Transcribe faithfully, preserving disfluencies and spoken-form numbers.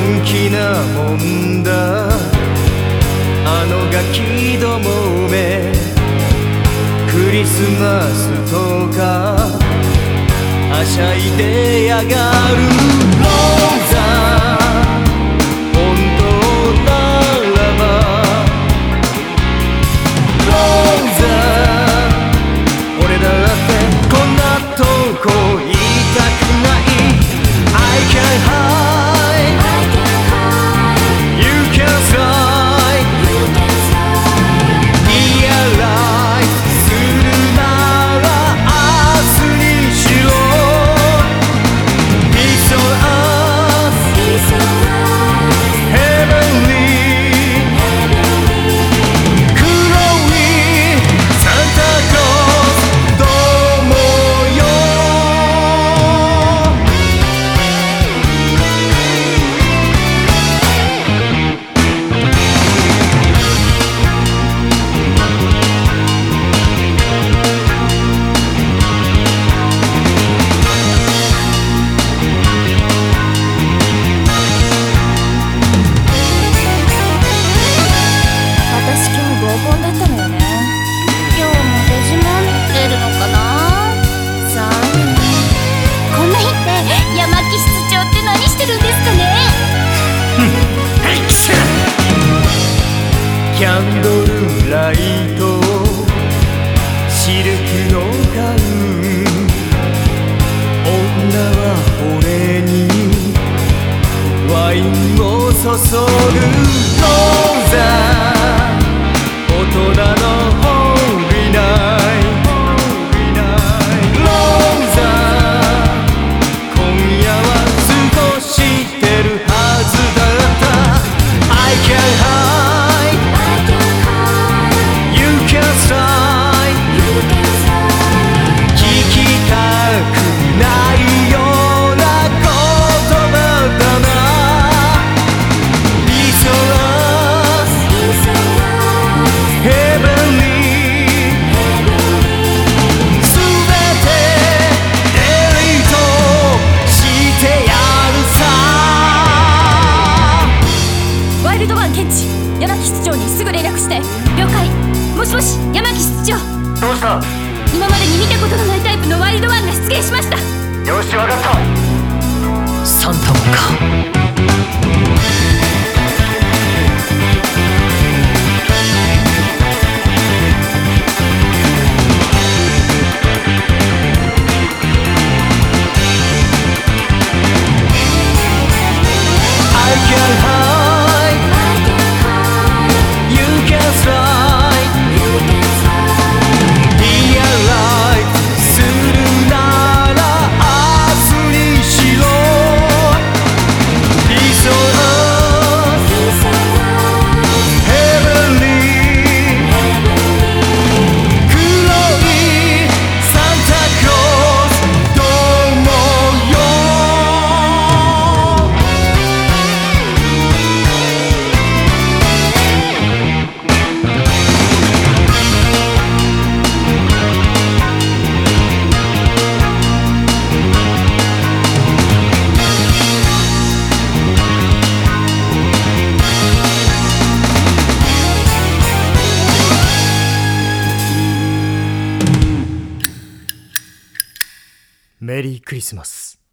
気なもんだあのガキどもめクリスマスとかはしゃいでやがるローザ本当ならばローザ俺だってこんなとこいたくない I can hide You can slide Realize するなら明日にしろ Peace on us Heavenly 黒いサンタクロースどうもよ私今日合コンだったのよね。今日もデジモン出るのかな。さあね。こんな日って山木室長って何してるんですかね。 キャンドルライトシルクのガウン女は俺にワインを注ぐローザ大人のホーリーナイトローザ今夜は過ごしてるはずだった I can hide You can slide 聞きたくないような言葉だな Peace on us Heavenly すべてデリートしてやるさワイルドワン検知。山木室長にすぐ連絡して。了解。もしもし山木室長。 どうした今までに見たことのないタイプのワイルドワンが出現しました。 よしわかったサンタもかI can hide You can slide Realize するなら明日にしろ Peace on us Heavenly 黒いサンタクロースどうもよメリークリスマス。